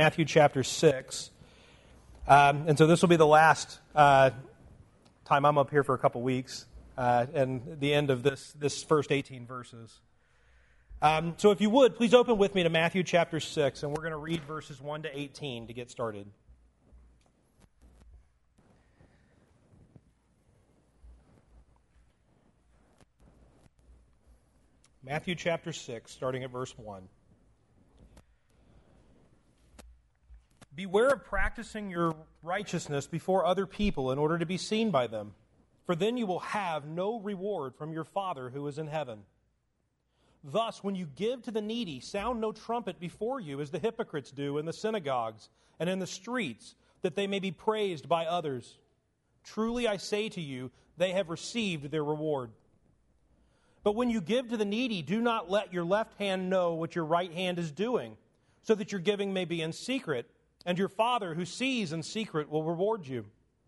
Matthew chapter 6. And so this will be the last time I'm up here for a couple weeks, and the end of this first 18 verses. So if you would, please open with me to Matthew chapter 6, and we're going to read verses 1 to 18 to get started. Matthew chapter 6, starting at verse 1. Beware of practicing your righteousness before other people in order to be seen by them, for then you will have no reward from your Father who is in heaven. Thus, when you give to the needy, sound no trumpet before you, as the hypocrites do in the synagogues and in the streets, that they may be praised by others. Truly I say to you, they have received their reward. But when you give to the needy, do not let your left hand know what your right hand is doing, so that your giving may be in secret, and your Father who sees in secret will reward you.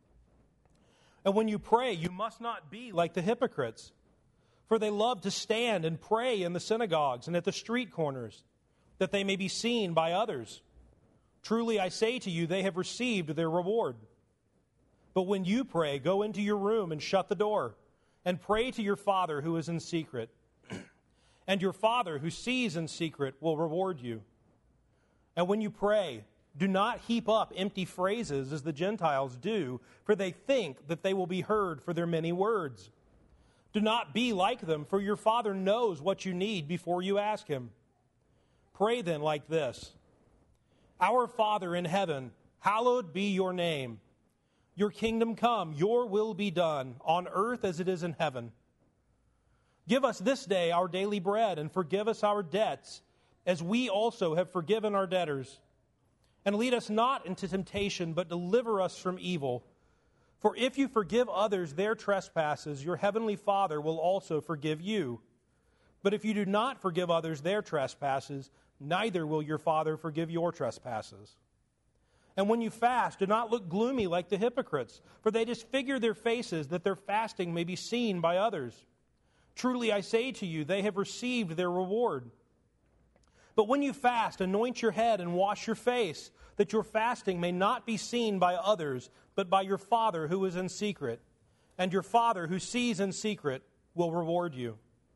And when you pray, you must not be like the hypocrites, for they love to stand and pray in the synagogues and at the street corners, that they may be seen by others. Truly I say to you, they have received their reward. But when you pray, go into your room and shut the door, and pray to your Father who is in secret. And your Father who sees in secret will reward you. And when you pray, do not heap up empty phrases as the Gentiles do, for they think that they will be heard for their many words. Do not be like them, for your Father knows what you need before you ask Him. Pray then like this: Our Father in heaven, hallowed be your name. Your kingdom come, your will be done, on earth as it is in heaven. Give us this day our daily bread, and forgive us our debts, as we also have forgiven our debtors. And lead us not into temptation, but deliver us from evil. For if you forgive others their trespasses, your heavenly Father will also forgive you. But if you do not forgive others their trespasses, neither will your Father forgive your trespasses. And when you fast, do not look gloomy like the hypocrites, for they disfigure their faces, that their fasting may be seen by others. Truly I say to you, they have received their reward. But when you fast, anoint your head and wash your face, that your fasting may not be seen by others, but by your Father who is in secret. And your Father who sees in secret will reward you.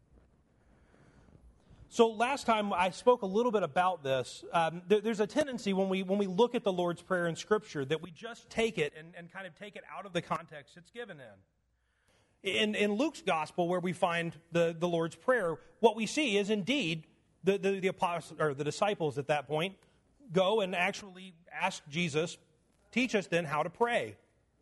So last time I spoke a little bit about this. There's a tendency when we look at the Lord's Prayer in Scripture that we just take it and kind of take it out of the context it's given in. In Luke's Gospel, where we find the Lord's Prayer, what we see is indeed the apostles, or the disciples at that point, go and actually ask Jesus, teach us then how to pray.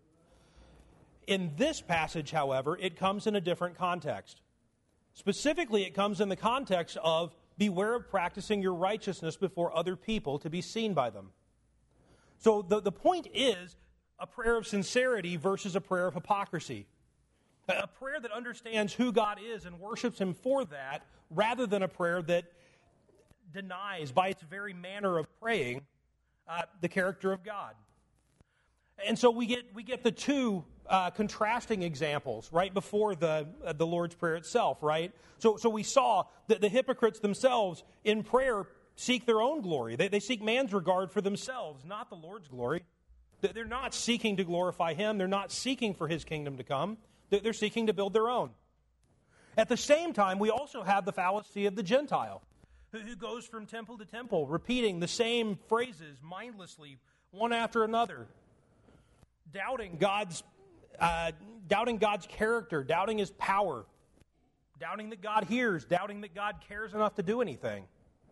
In this passage, however, it comes in a different context. Specifically, it comes in the context of beware of practicing your righteousness before other people to be seen by them. So the point is a prayer of sincerity versus a prayer of hypocrisy. A prayer that understands who God is and worships Him for that, rather than a prayer that denies, by its very manner of praying, the character of God. And so we get the two contrasting examples right before the Lord's Prayer itself, right? So we saw that the hypocrites themselves in prayer seek their own glory. They seek man's regard for themselves, not the Lord's glory. They're not seeking to glorify Him. They're not seeking for His kingdom to come. They're seeking to build their own. At the same time, we also have the fallacy of the Gentile, who goes from temple to temple, repeating the same phrases mindlessly, one after another, doubting God's character, doubting His power, doubting that God hears, doubting that God cares enough to do anything.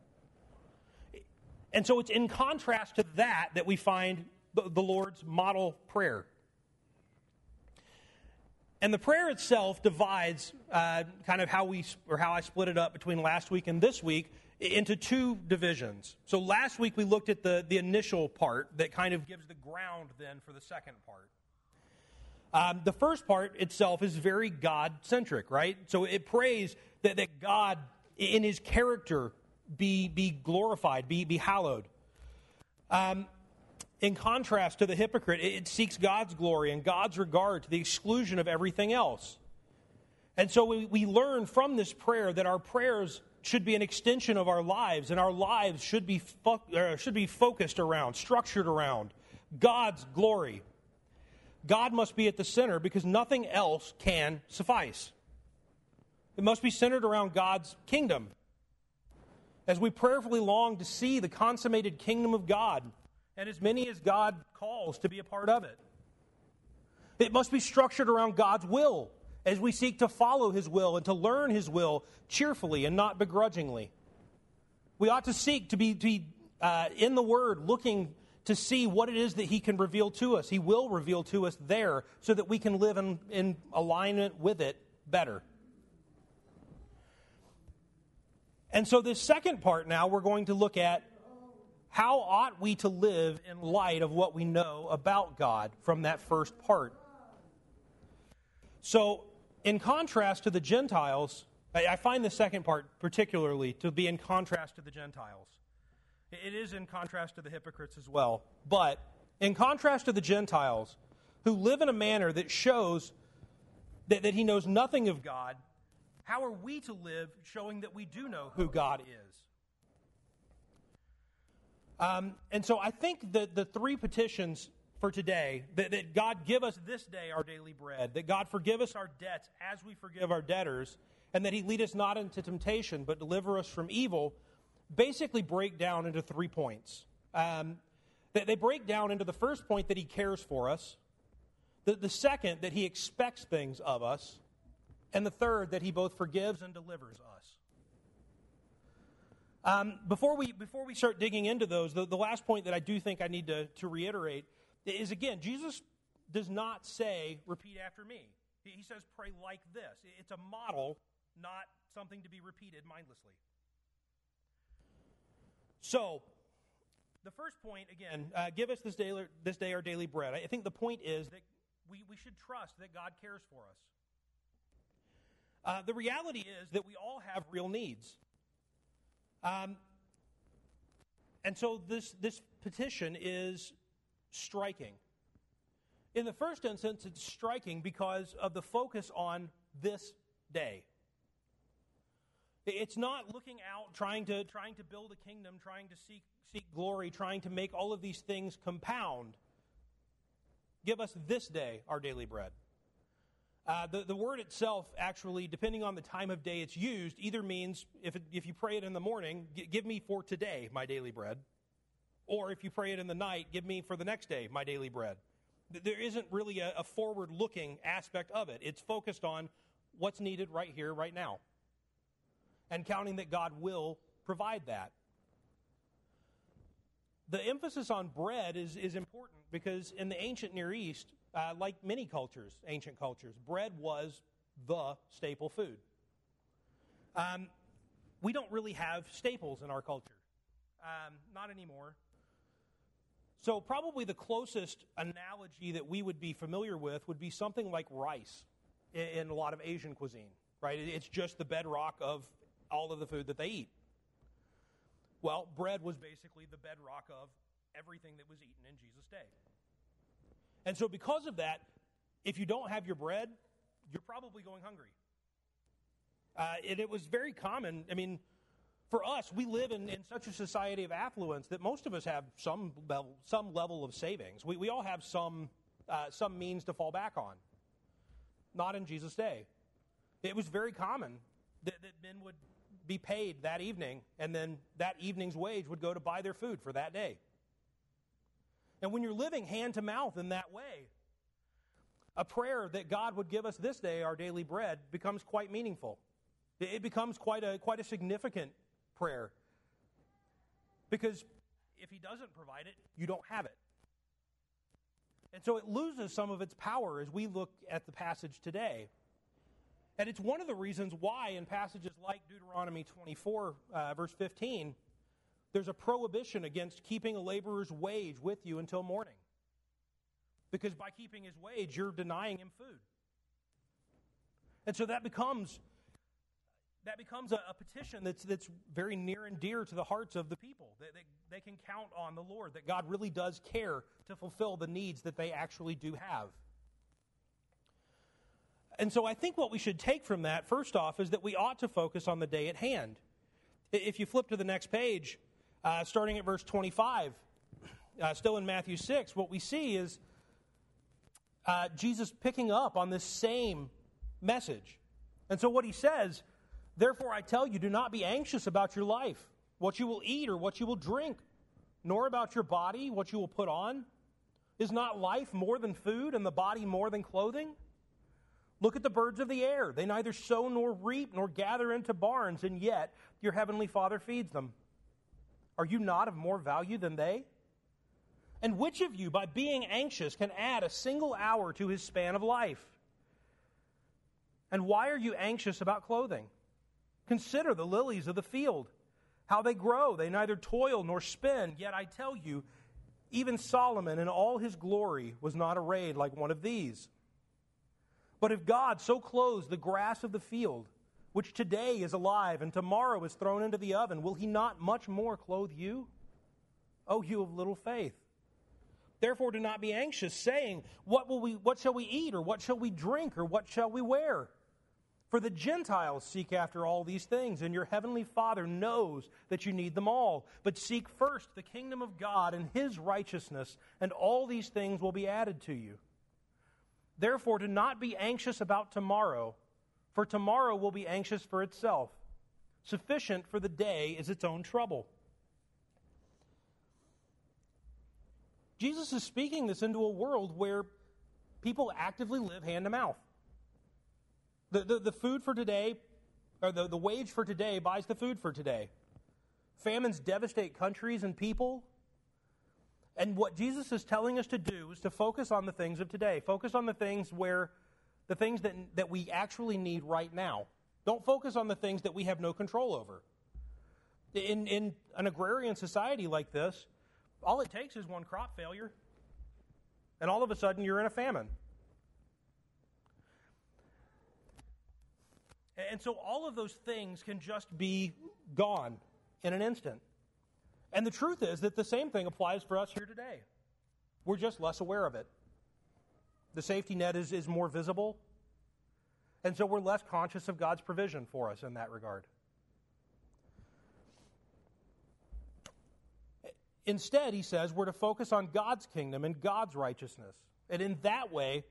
And so it's in contrast to that we find the Lord's model prayer. And the prayer itself divides kind of how I split it up between last week and this week into two divisions. So last week we looked at the initial part that kind of gives the ground then for the second part. The first part itself is very God-centric, right? So it prays that God, in His character, be glorified, be hallowed. In contrast to the hypocrite, it seeks God's glory and God's regard to the exclusion of everything else. And so we learn from this prayer that our prayers should be an extension of our lives, and our lives should be focused around, structured around God's glory. God must be at the center because nothing else can suffice. It must be centered around God's kingdom. As we prayerfully long to see the consummated kingdom of God, and as many as God calls to be a part of it. It must be structured around God's will, as we seek to follow His will and to learn His will cheerfully and not begrudgingly. We ought to seek to be in the Word, looking to see what it is that He can reveal to us. He will reveal to us there so that we can live in alignment with it better. And so this second part now, we're going to look at how ought we to live in light of what we know about God from that first part. So, in contrast to the Gentiles, I find the second part particularly to be in contrast to the Gentiles. It is in contrast to the hypocrites as well. But in contrast to the Gentiles, who live in a manner that shows that he knows nothing of God, how are we to live showing that we do know who God is? And so I think that the three petitions for today, that God give us this day our daily bread, that God forgive us our debts as we forgive our debtors, and that He lead us not into temptation, but deliver us from evil, basically break down into 3 points. They break down into the first point that He cares for us, the second that He expects things of us, and the third that He both forgives and delivers us. Before we start digging into those, the last point that I do think I need to reiterate is, again, Jesus does not say, repeat after me. He says, pray like this. It's a model, not something to be repeated mindlessly. So, the first point, again, give us this day our daily bread. I think the point is that we should trust that God cares for us. The reality is that we all have real needs. And so this petition is striking. In the first instance, it's striking because of the focus on this day. It's not looking out, trying to build a kingdom, trying to seek glory, trying to make all of these things compound. Give us this day our daily bread. The word itself, actually, depending on the time of day it's used, either means, if you pray it in the morning, give me for today my daily bread. Or if you pray it in the night, give me for the next day my daily bread. There isn't really a forward-looking aspect of it. It's focused on what's needed right here, right now. And counting that God will provide that. The emphasis on bread is important because in the ancient Near East, like many cultures, ancient cultures, bread was the staple food. We don't really have staples in our culture. Not anymore. So probably the closest analogy that we would be familiar with would be something like rice in a lot of Asian cuisine, right? It's just the bedrock of all of the food that they eat. Well, bread was basically the bedrock of everything that was eaten in Jesus' day. And so because of that, if you don't have your bread, you're probably going hungry. And it was very common. I mean, for us, we live in such a society of affluence that most of us have some level of savings. We all have some means to fall back on. Not in Jesus' day. It was very common that men would be paid that evening, and then that evening's wage would go to buy their food for that day. And when you're living hand to mouth in that way, a prayer that God would give us this day our daily bread becomes quite meaningful. It becomes quite a significant prayer. Because if He doesn't provide it, you don't have it. And so it loses some of its power as we look at the passage today. And it's one of the reasons why in passages like Deuteronomy 24, verse 15, there's a prohibition against keeping a laborer's wage with you until morning. Because by keeping his wage, you're denying him food. And so that becomes a petition that's very near and dear to the hearts of the people. They can count on the Lord, that God really does care to fulfill the needs that they actually do have. And so I think what we should take from that, first off, is that we ought to focus on the day at hand. If you flip to the next page, starting at verse 25, still in Matthew 6, what we see is Jesus picking up on this same message. And so what he says, therefore I tell you, do not be anxious about your life, what you will eat or what you will drink, nor about your body, what you will put on. Is not life more than food, and the body more than clothing? Look at the birds of the air. They neither sow nor reap nor gather into barns, and yet your heavenly Father feeds them. Are you not of more value than they? And which of you, by being anxious, can add a single hour to his span of life? And why are you anxious about clothing? Consider the lilies of the field, how they grow. They neither toil nor spin. Yet I tell you, even Solomon in all his glory was not arrayed like one of these. But if God so clothes the grass of the field, which today is alive and tomorrow is thrown into the oven, will he not much more clothe you? O you of little faith. Therefore do not be anxious, saying, what shall we eat, or what shall we drink, or what shall we wear? For the Gentiles seek after all these things, and your heavenly Father knows that you need them all. But seek first the kingdom of God and his righteousness, and all these things will be added to you. Therefore do not be anxious about tomorrow, for tomorrow will be anxious for itself. Sufficient for the day is its own trouble. Jesus is speaking this into a world where people actively live hand to mouth. The food for today, or the wage for today buys the food for today. Famines devastate countries and people. And what Jesus is telling us to do is to focus on the things of today. Focus on the things that we actually need right now. Don't focus on the things that we have no control over. In an agrarian society like this, all it takes is one crop failure, and all of a sudden you're in a famine. And so all of those things can just be gone in an instant. And the truth is that the same thing applies for us here today. We're just less aware of it. The safety net is more visible, and so we're less conscious of God's provision for us in that regard. Instead, he says, we're to focus on God's kingdom and God's righteousness. And in that way,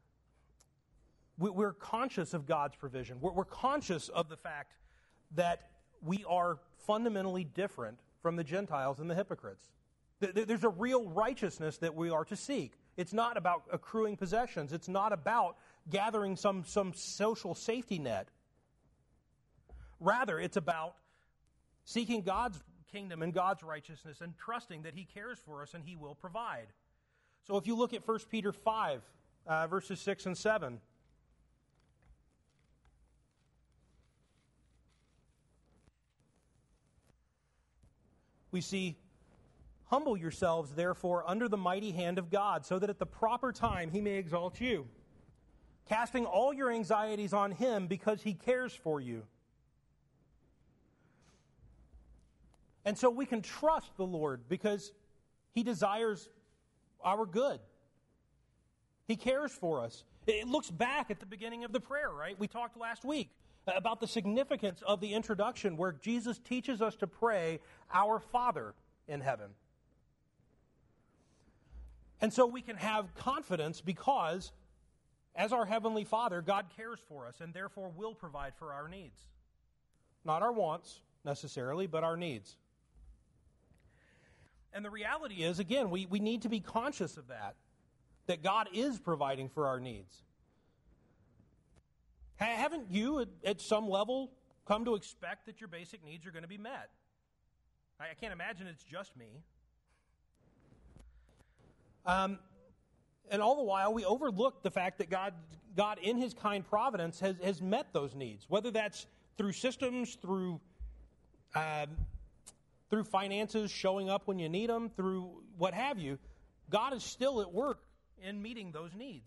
we're conscious of God's provision. We're conscious of the fact that we are fundamentally different from the Gentiles and the hypocrites. There's a real righteousness that we are to seek. It's not about accruing possessions. It's not about gathering some social safety net. Rather, it's about seeking God's kingdom and God's righteousness and trusting that he cares for us and he will provide. So if you look at 1 Peter 5, verses 6 and 7, we see, humble yourselves, therefore, under the mighty hand of God, so that at the proper time he may exalt you, casting all your anxieties on him because he cares for you. And so we can trust the Lord because he desires our good. He cares for us. It looks back at the beginning of the prayer, right? We talked last week about the significance of the introduction where Jesus teaches us to pray, our Father in heaven. And so we can have confidence because, as our Heavenly Father, God cares for us and therefore will provide for our needs. Not our wants, necessarily, but our needs. And the reality is, again, we need to be conscious of that God is providing for our needs. Haven't you, at some level, come to expect that your basic needs are going to be met? I can't imagine it's just me. And all the while, we overlook the fact that God in his kind providence, has met those needs, whether that's through systems, through finances showing up when you need them, through what have you. God is still at work in meeting those needs.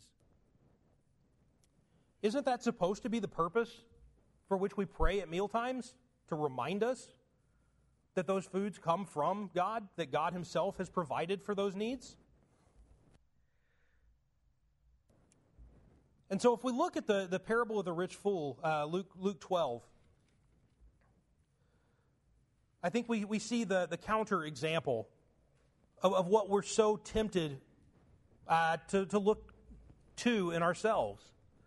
Isn't that supposed to be the purpose for which we pray at mealtimes? To remind us that those foods come from God, that God himself has provided for those needs? And so if we look at the parable of the rich fool, Luke 12, I think we see the counter example of what we're so tempted to look to in ourselves.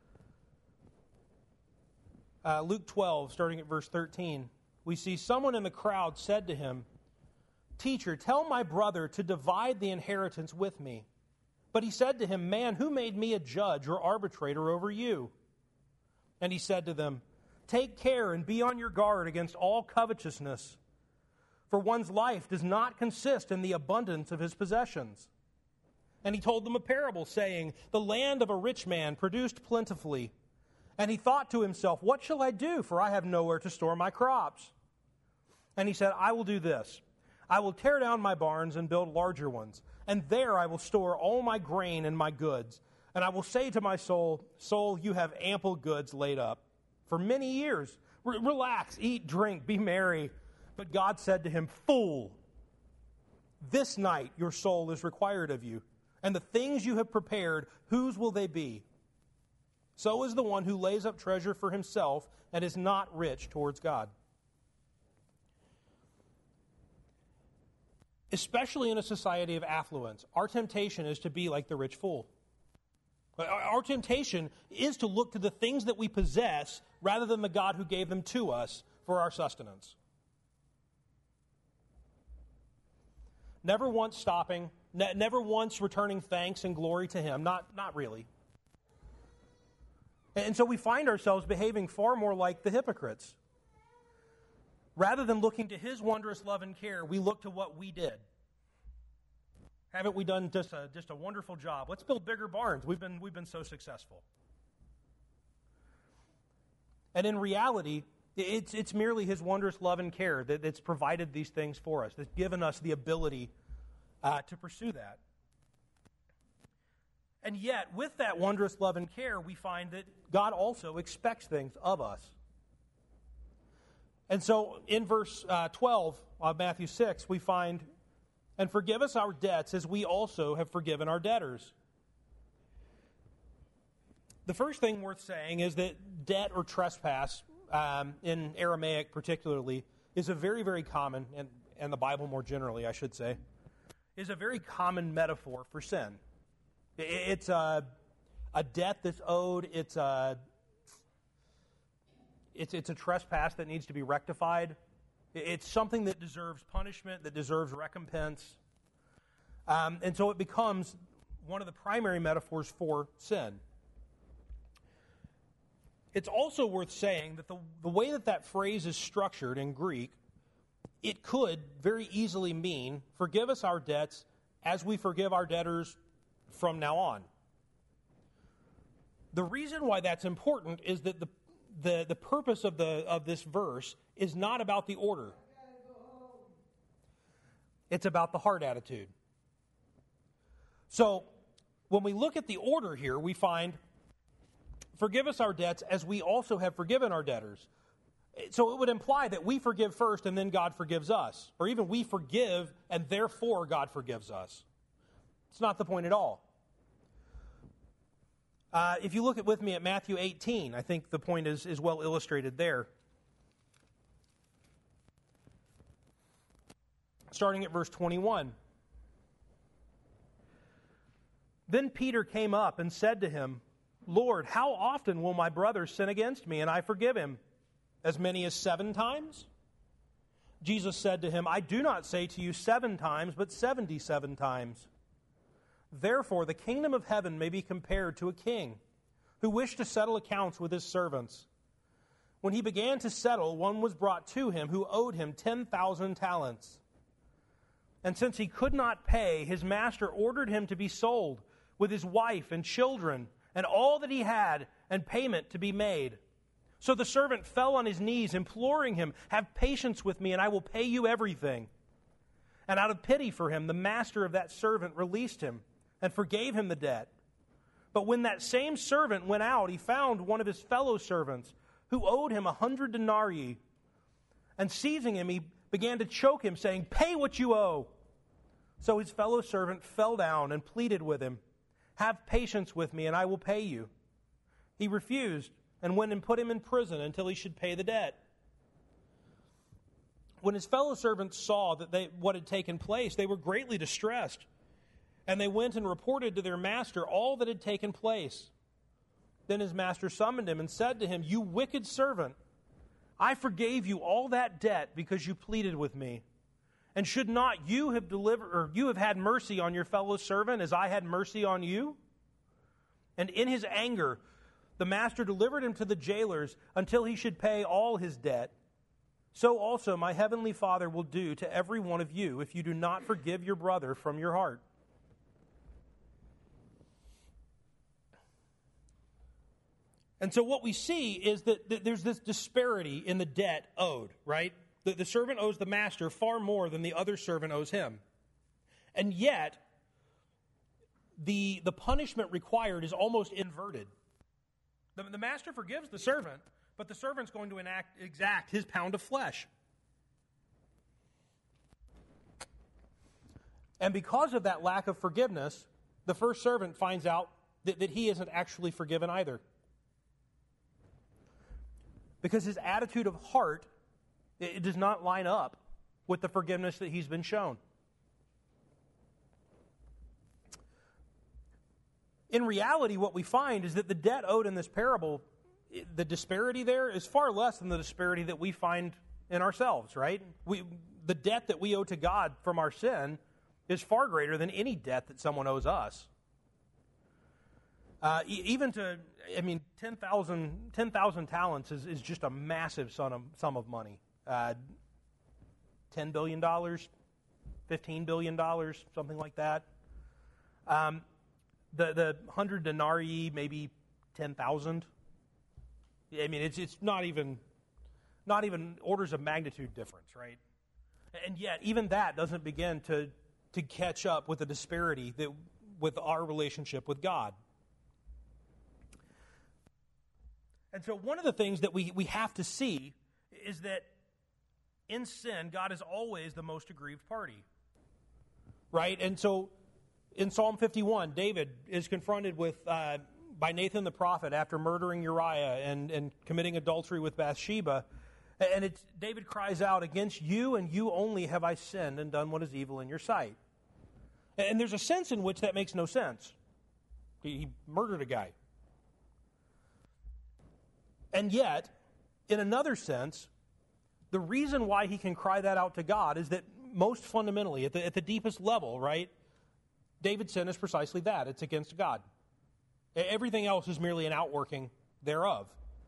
Luke 12, starting at verse 13, we see someone in the crowd said to him, "Teacher, tell my brother to divide the inheritance with me." But he said to him, "Man, who made me a judge or arbitrator over you?" And he said to them, "Take care and be on your guard against all covetousness, for one's life does not consist in the abundance of his possessions." And he told them a parable, saying, "The land of a rich man produced plentifully. And he thought to himself, 'What shall I do? For I have nowhere to store my crops.' And he said, 'I will do this. I will tear down my barns and build larger ones. And there I will store all my grain and my goods. And I will say to my soul, Soul, you have ample goods laid up for many years. Relax, eat, drink, be merry.' But God said to him, 'Fool, this night your soul is required of you. And the things you have prepared, whose will they be? So is the one who lays up treasure for himself and is not rich towards God.'" Especially in a society of affluence, our temptation is to be like the rich fool. Our temptation is to look to the things that we possess rather than the God who gave them to us for our sustenance. Never once stopping, never once returning thanks and glory to Him. Not really. And so we find ourselves behaving far more like the hypocrites. Rather than looking to His wondrous love and care, we look to what we did. Haven't we done just a wonderful job? Let's build bigger barns. We've been so successful. And in reality, it's merely His wondrous love and care that's provided these things for us, that's given us the ability to pursue that. And yet, with that wondrous love and care, we find that God also expects things of us. And so in verse 12 of Matthew 6, we find, "And forgive us our debts as we also have forgiven our debtors." The first thing worth saying is that debt or trespass, in Aramaic particularly, is a very, very common, and the Bible more generally, I should say, is a very common metaphor for sin. It's a debt that's owed. It's a trespass that needs to be rectified. It's something that deserves punishment, that deserves recompense. And so it becomes one of the primary metaphors for sin. It's also worth saying that the way that phrase is structured in Greek, it could very easily mean, "Forgive us our debts as we forgive our debtors from now on." The reason why that's important is that the purpose of this verse is not about the order. It's about the heart attitude. So when we look at the order here, we find, "Forgive us our debts as we also have forgiven our debtors." So it would imply that we forgive first and then God forgives us. Or even we forgive and therefore God forgives us. It's not the point at all. If you look with me at Matthew 18, I think the point is well illustrated there. Starting at verse 21. "Then Peter came up and said to him, 'Lord, how often will my brother sin against me and I forgive him? As many as 7 times?' Jesus said to him, 'I do not say to you 7 times, but 77 times. Therefore, the kingdom of heaven may be compared to a king who wished to settle accounts with his servants. When he began to settle, one was brought to him who owed him 10,000 talents. And since he could not pay, his master ordered him to be sold with his wife and children and all that he had, and payment to be made. So the servant fell on his knees, imploring him, 'Have patience with me, and I will pay you everything.' And out of pity for him, the master of that servant released him and forgave him the debt. But when that same servant went out, he found one of his fellow servants who owed him 100 denarii. And seizing him, he began to choke him, saying, 'Pay what you owe.' So his fellow servant fell down and pleaded with him, 'Have patience with me, and I will pay you.' He refused and went and put him in prison until he should pay the debt. When his fellow servants saw what had taken place, they were greatly distressed. And they went and reported to their master all that had taken place. Then his master summoned him and said to him, "You wicked servant, I forgave you all that debt because you pleaded with me. And should not you have had mercy on your fellow servant as I had mercy on you?" And in his anger, the master delivered him to the jailers until he should pay all his debt. So also my heavenly Father will do to every one of you if you do not forgive your brother from your heart. And so what we see is that there's this disparity in the debt owed, right? The servant owes the master far more than the other servant owes him. And yet, the punishment required is almost inverted. The master forgives the servant, but the servant's going to exact his pound of flesh. And because of that lack of forgiveness, the first servant finds out that he isn't actually forgiven either. Because his attitude of heart, it does not line up with the forgiveness that he's been shown. In reality, what we find is that the debt owed in this parable, the disparity there is far less than the disparity that we find in ourselves, right? The debt that we owe to God from our sin is far greater than any debt that someone owes us. Even 10,000 talents is just a massive sum of money. $10 billion, $15 billion, something like that. The 100 denarii, maybe 10,000. I mean, it's not even orders of magnitude difference, right? And yet, even that doesn't begin to catch up with the disparity with our relationship with God. And so one of the things that we have to see is that in sin, God is always the most aggrieved party. Right? And so in Psalm 51, David is confronted by Nathan the prophet after murdering Uriah and committing adultery with Bathsheba. And David cries out, "Against you and you only have I sinned and done what is evil in your sight." And there's a sense in which that makes no sense. He murdered a guy. And yet, in another sense, the reason why he can cry that out to God is that most fundamentally, at the deepest level, right, David's sin is precisely that. It's against God. Everything else is merely an outworking thereof.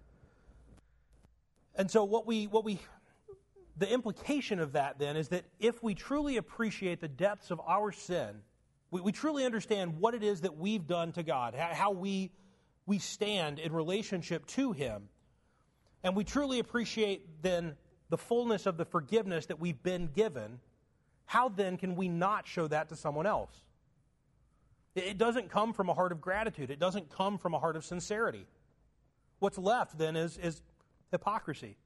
And so the implication of that then is that if we truly appreciate the depths of our sin, we truly understand what it is that we've done to God, how we stand in relationship to Him, and we truly appreciate then the fullness of the forgiveness that we've been given, how then can we not show that to someone else? It doesn't come from a heart of gratitude. It doesn't come from a heart of sincerity. What's left then is hypocrisy.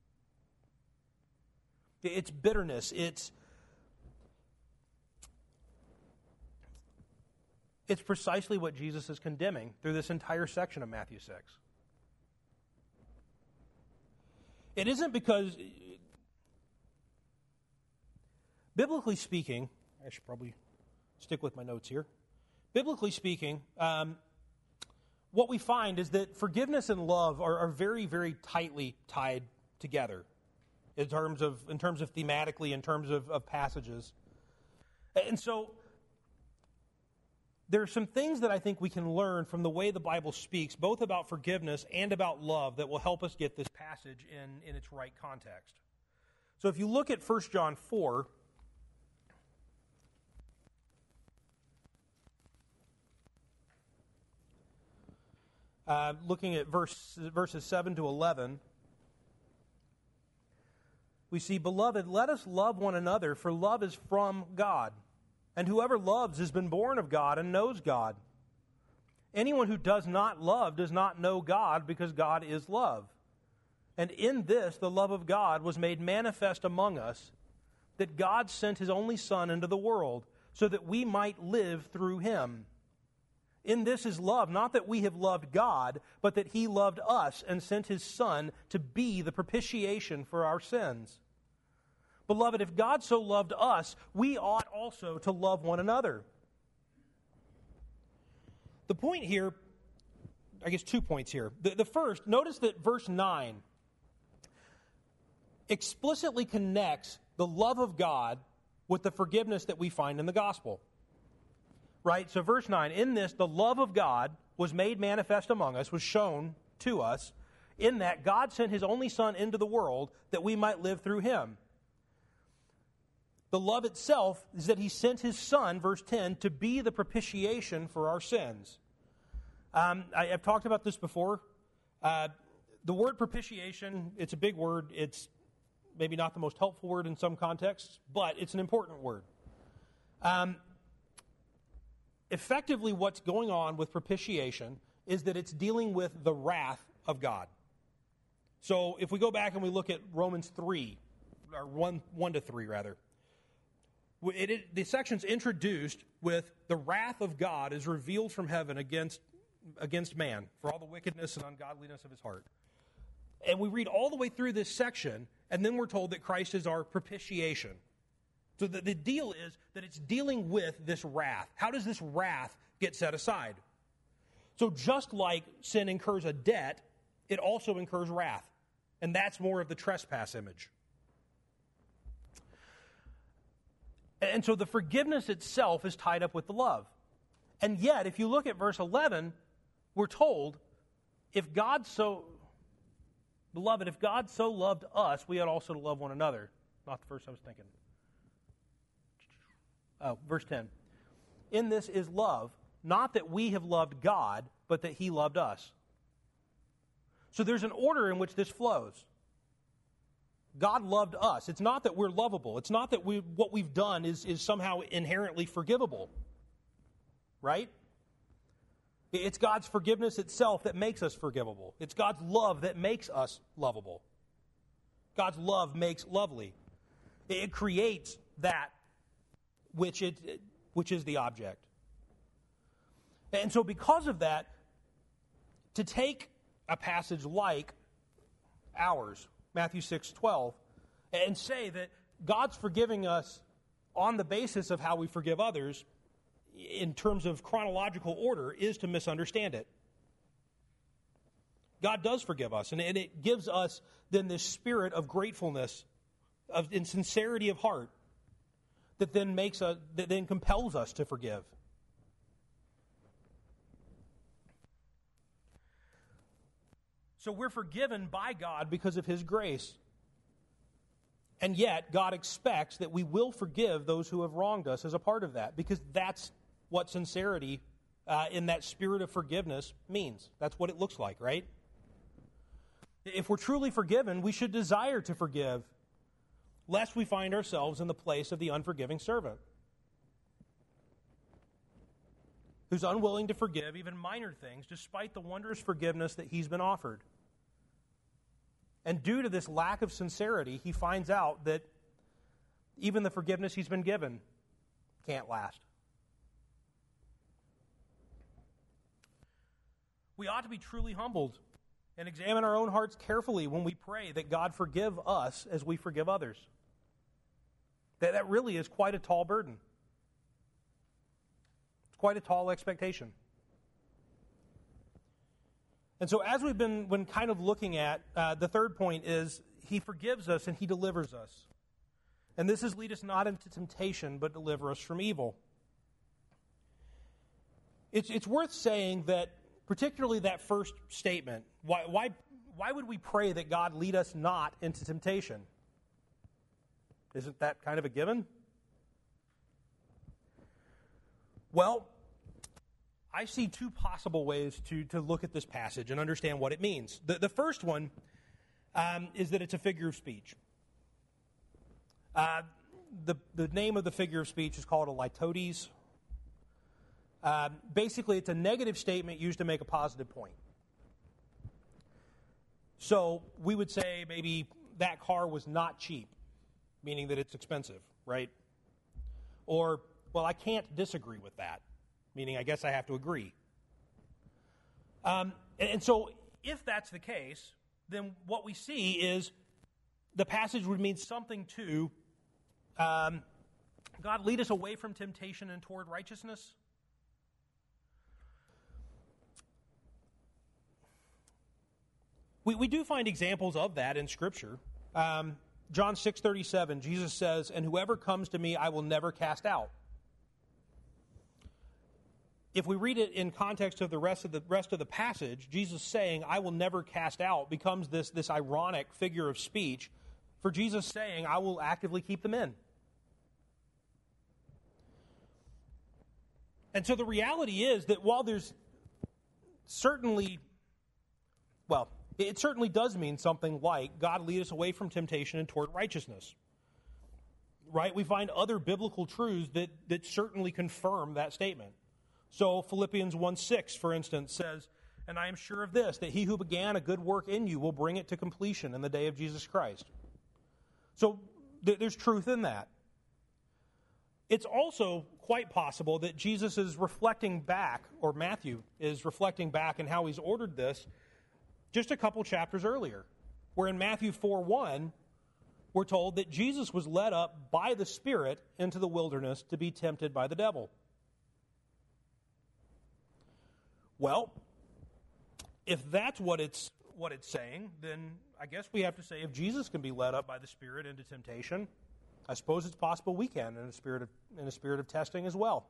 It's bitterness. It's precisely what Jesus is condemning through this entire section of Matthew 6. It isn't because, biblically speaking, I should probably stick with my notes here. Biblically speaking, what we find is that forgiveness and love are very, very tightly tied together in terms of thematically, in terms of passages. And so there are some things that I think we can learn from the way the Bible speaks, both about forgiveness and about love, that will help us get this passage in its right context. So if you look at 1 John 4, looking at verses 7 to 11, we see, "Beloved, let us love one another, for love is from God. And whoever loves has been born of God and knows God. Anyone who does not love does not know God, because God is love. And in this the love of God was made manifest among us, that God sent His only Son into the world, so that we might live through Him. In this is love, not that we have loved God, but that He loved us and sent His Son to be the propitiation for our sins. Beloved, if God so loved us, we ought also to love one another. The point here, I guess 2 points here. The first, notice that verse 9 explicitly connects the love of God with the forgiveness that we find in the gospel. Right? So verse 9, in this, the love of God was made manifest among us, was shown to us, in that God sent His only Son into the world that we might live through Him. The love itself is that He sent His Son, verse 10, to be the propitiation for our sins. I've talked about this before. The word propitiation, it's a big word. It's maybe not the most helpful word in some contexts, but it's an important word. Effectively, what's going on with propitiation is that it's dealing with the wrath of God. So if we go back and we look at Romans 3, or 1 to 3 rather, the section's introduced with the wrath of God is revealed from heaven against man for all the wickedness and ungodliness of his heart. And we read all the way through this section, and then we're told that Christ is our propitiation. So the deal is that it's dealing with this wrath. How does this wrath get set aside? So just like sin incurs a debt, it also incurs wrath. And that's more of the trespass image. And so the forgiveness itself is tied up with the love. And yet, if you look at verse 11, we're told, Beloved, if God so loved us, we ought also to love one another. Not the verse I was thinking. Oh, verse 10. In this is love, not that we have loved God, but that He loved us. So there's an order in which this flows. God loved us. It's not that we're lovable. It's not that what we've done is somehow inherently forgivable. Right? It's God's forgiveness itself that makes us forgivable. It's God's love that makes us lovable. God's love makes lovely. It creates that which is the object. And so because of that, to take a passage like ours, Matthew 6:12, and say that God's forgiving us on the basis of how we forgive others in terms of chronological order is to misunderstand it. God does forgive us, and it gives us then this spirit of gratefulness, in sincerity of heart, that then compels us to forgive. So we're forgiven by God because of His grace. And yet, God expects that we will forgive those who have wronged us as a part of that, because that's what sincerity in that spirit of forgiveness means. That's what it looks like, right? If we're truly forgiven, we should desire to forgive, lest we find ourselves in the place of the unforgiving servant, who's unwilling to forgive even minor things, despite the wondrous forgiveness that he's been offered. And due to this lack of sincerity, he finds out that even the forgiveness he's been given can't last. We ought to be truly humbled and examine our own hearts carefully when we pray that God forgive us as we forgive others. That really is quite a tall burden. It's quite a tall expectation. And so as we've been kind of looking at, the third point is He forgives us and He delivers us. And this is lead us not into temptation, but deliver us from evil. It's worth saying that, particularly that first statement, why would we pray that God lead us not into temptation? Isn't that kind of a given? Well, I see two possible ways to look at this passage and understand what it means. The first one is that it's a figure of speech. The name of the figure of speech is called a litotes. Basically, it's a negative statement used to make a positive point. So we would say maybe that car was not cheap, meaning that it's expensive, right? Or, well, I can't disagree with that, meaning I guess I have to agree. And so if that's the case, then what we see is the passage would mean something to God lead us away from temptation and toward righteousness? We do find examples of that in Scripture. John 6:37, Jesus says, "And whoever comes to me, I will never cast out." If we read it in context of the rest of the passage, Jesus saying, "I will never cast out," becomes this ironic figure of speech for Jesus saying, "I will actively keep them in." And so the reality is that while there's certainly, it certainly does mean something like God lead us away from temptation and toward righteousness. Right? We find other biblical truths that certainly confirm that statement. So Philippians 1:6, for instance, says, "And I am sure of this, that he who began a good work in you will bring it to completion in the day of Jesus Christ." So there's truth in that. It's also quite possible that Jesus is reflecting back, or Matthew is reflecting back in how he's ordered this just a couple chapters earlier, where in Matthew 4:1, we're told that Jesus was led up by the Spirit into the wilderness to be tempted by the devil. Well, if that's what it's saying, then I guess we have to say if Jesus can be led up by the Spirit into temptation, I suppose it's possible we can in a spirit of testing as well.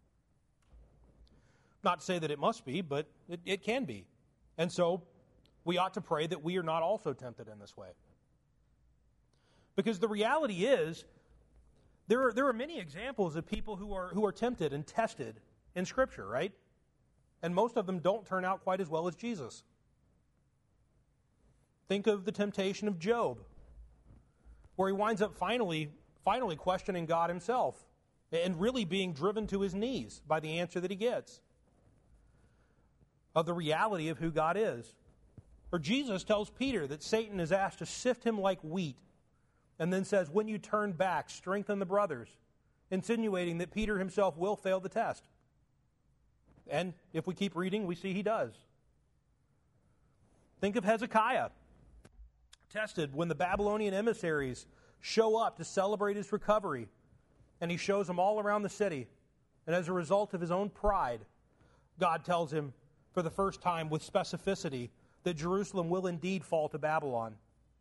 Not to say that it must be, but it can be. And so we ought to pray that we are not also tempted in this way. Because the reality is, there are many examples of people who are tempted and tested in Scripture, right? And most of them don't turn out quite as well as Jesus. Think of the temptation of Job, where he winds up finally questioning God himself and really being driven to his knees by the answer that he gets of the reality of who God is. Or Jesus tells Peter that Satan is asked to sift him like wheat, and then says, "When you turn back, strengthen the brothers," insinuating that Peter himself will fail the test. And if we keep reading, we see he does. Think of Hezekiah, tested when the Babylonian emissaries show up to celebrate his recovery, and he shows them all around the city. And as a result of his own pride, God tells him for the first time with specificity that Jerusalem will indeed fall to Babylon.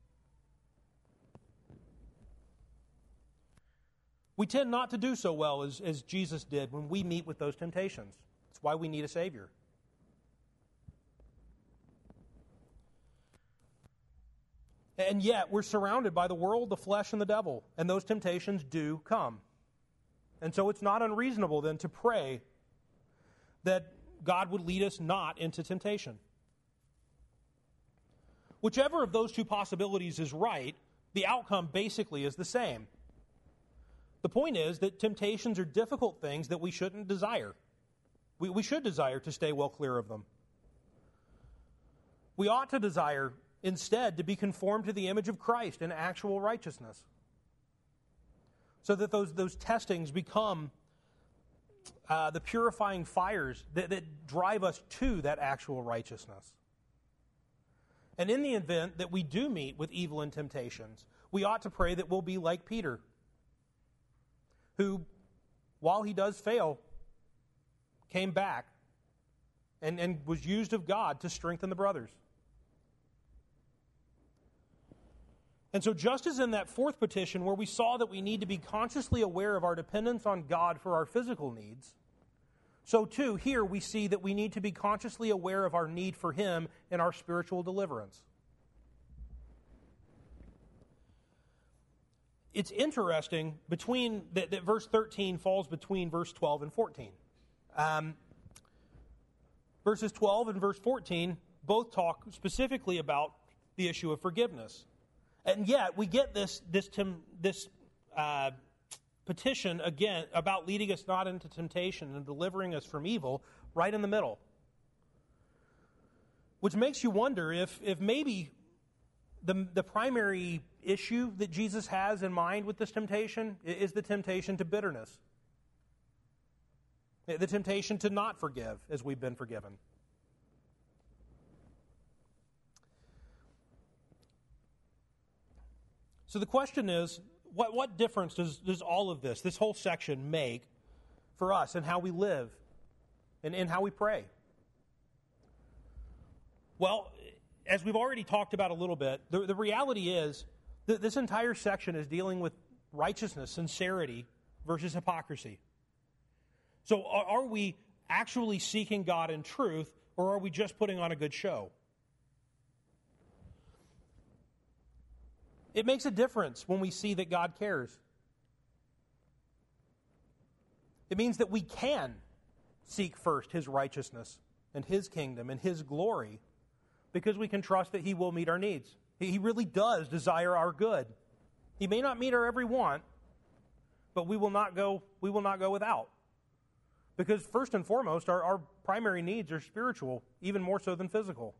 We tend not to do so well as Jesus did when we meet with those temptations. That's why we need a Savior. And yet, we're surrounded by the world, the flesh, and the devil, and those temptations do come. And so it's not unreasonable then to pray that God would lead us not into temptation. Whichever of those two possibilities is right, the outcome basically is the same. The point is that temptations are difficult things that we shouldn't desire. We should desire to stay well clear of them. We ought to desire instead to be conformed to the image of Christ in actual righteousness, so that those testings become the purifying fires that drive us to that actual righteousness. And in the event that we do meet with evil and temptations, we ought to pray that we'll be like Peter, who, while he does fail, came back and was used of God to strengthen the brothers. And so just as in that fourth petition where we saw that we need to be consciously aware of our dependence on God for our physical needs, so too here we see that we need to be consciously aware of our need for Him in our spiritual deliverance. It's interesting that verse 13 falls between verse 12 and 14. Verses 12 and verse 14 both talk specifically about the issue of forgiveness. And yet, we get this petition, again, about leading us not into temptation and delivering us from evil, right in the middle. Which makes you wonder if maybe the primary issue that Jesus has in mind with this temptation is the temptation to bitterness. The temptation to not forgive as we've been forgiven. So the question is, what difference does all of this whole section, make for us and how we live and how we pray? Well, as we've already talked about a little bit, the reality is that this entire section is dealing with righteousness, sincerity versus hypocrisy. So are we actually seeking God in truth, or are we just putting on a good show? It makes a difference when we see that God cares. It means that we can seek first His righteousness and His kingdom and His glory, because we can trust that He will meet our needs. He really does desire our good. He may not meet our every want, but we will not go without. Because first and foremost, our primary needs are spiritual, even more so than physical.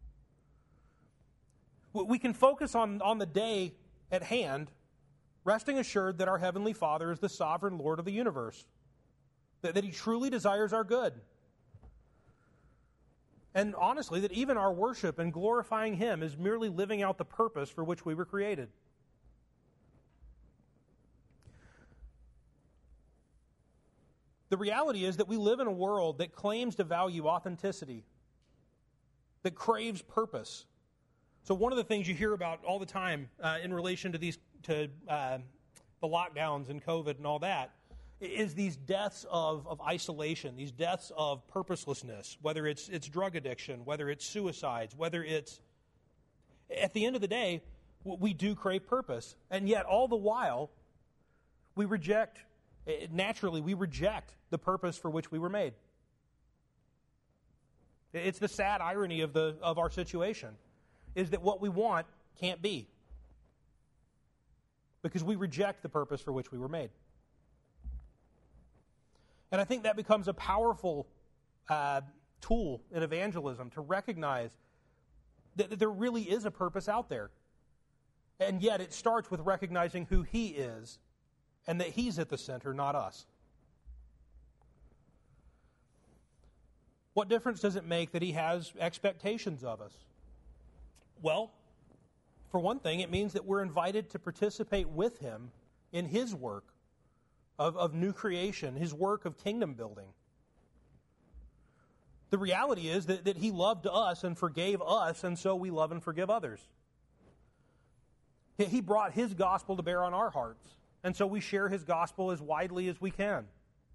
We can focus on the day at hand, resting assured that our Heavenly Father is the sovereign Lord of the universe, that He truly desires our good. And honestly, that even our worship and glorifying Him is merely living out the purpose for which we were created. The reality is that we live in a world that claims to value authenticity, that craves purpose. So one of the things you hear about all the time in relation to the lockdowns and COVID and all that is these deaths of isolation, these deaths of purposelessness, whether it's drug addiction, whether it's suicides, whether it's... At the end of the day, we do crave purpose. And yet, all the while, we reject the purpose for which we were made. It's the sad irony of our situation, is that what we want can't be, because we reject the purpose for which we were made. And I think that becomes a powerful tool in evangelism, to recognize that there really is a purpose out there. And yet it starts with recognizing who He is, and that He's at the center, not us. What difference does it make that He has expectations of us? Well, for one thing, it means that we're invited to participate with Him in His work of new creation, His work of kingdom building. The reality is that He loved us and forgave us, and so we love and forgive others. He brought His gospel to bear on our hearts, and so we share His gospel as widely as we can,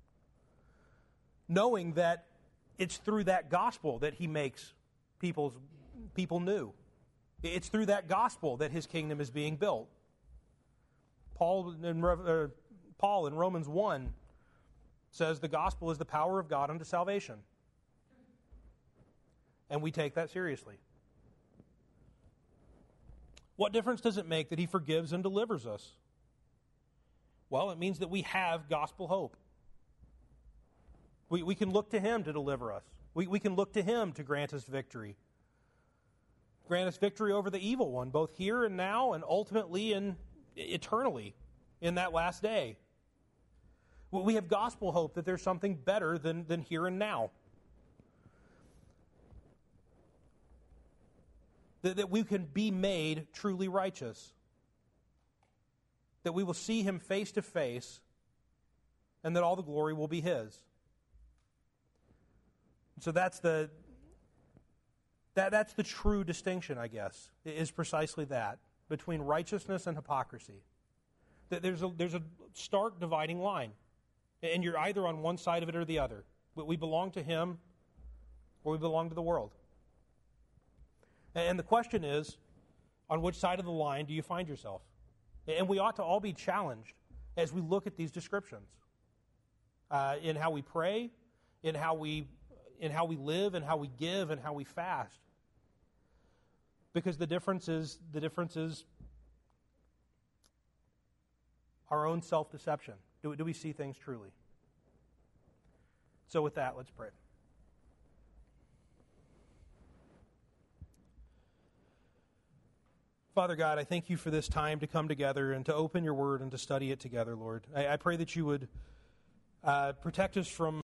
knowing that it's through that gospel that He makes people new. It's through that gospel that His kingdom is being built. Paul in Romans 1 says the gospel is the power of God unto salvation. And we take that seriously. What difference does it make that He forgives and delivers us? Well, it means that we have gospel hope. We can look to Him to deliver us. We can look to Him to grant us victory. Grant us victory over the evil one, both here and now, and ultimately and eternally in that last day. We have gospel hope that there's something better than here and now. That we can be made truly righteous. That we will see Him face to face, and that all the glory will be His. So that's the true distinction, I guess, is precisely that, between righteousness and hypocrisy. That there's a stark dividing line, and you're either on one side of it or the other. We belong to Him, or we belong to the world. And the question is, on which side of the line do you find yourself? And we ought to all be challenged as we look at these descriptions, in how we pray, in how we live, and how we give, and how we fast. Because the difference is our own self-deception. Do we see things truly? So with that, let's pray. Father God, I thank You for this time to come together and to open Your Word and to study it together, Lord. I pray that You would protect us from